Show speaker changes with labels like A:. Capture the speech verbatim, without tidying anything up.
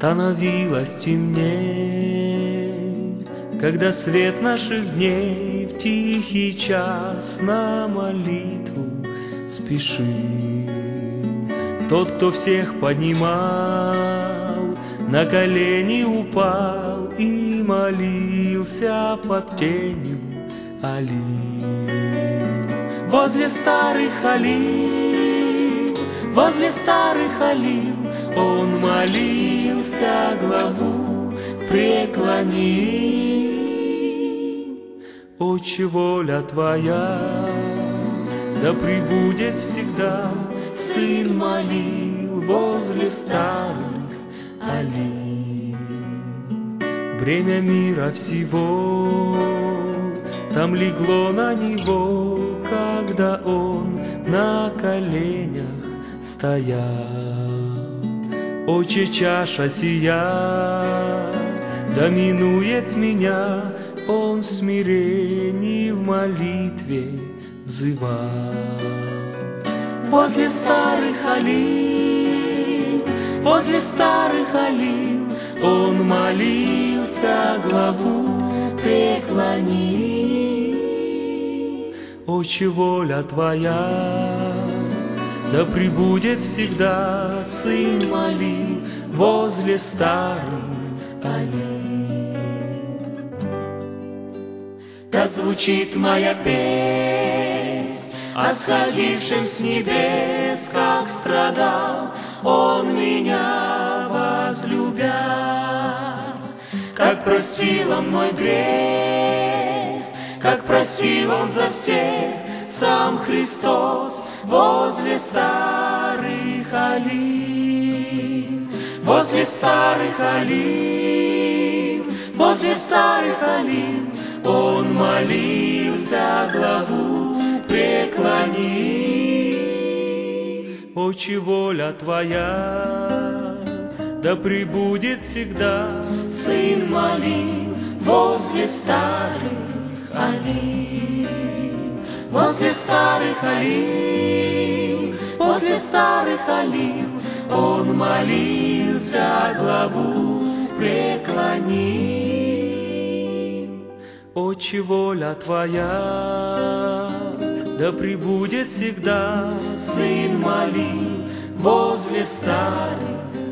A: становилось темней, когда свет наших дней в тихий час на молитву спешил. Тот, кто всех поднимал, на колени упал и молился под тенью олив. Возле старых олив, возле старых олив он молился, главу преклонил. Отче, воля Твоя да пребудет всегда, Сын молил возле старых олив. Бремя мира всего там легло на него, когда он на коленях стоял. Отче, чаша сия доминует меня, он в смирении в молитве взывал. Возле старых олив, возле старых олив он молился, главу преклонил. Отче, воля Твоя да пребудет всегда, Сын молил возле старых олив. Да звучит моя песнь о сходившем с небес, как страдал Он меня возлюбя, как простил Он мой грех, как просил Он за всех сам Христос возле старых олив, возле старых олив, возле старых олив он молился, главу преклонил. Отче, воля Твоя да пребудет всегда,
B: Сын молил возле старых олив, возле старых олив, возле старых олив он молился, главу преклонил.
A: Отче, воля Твоя да пребудет всегда,
B: Сын молил возле старых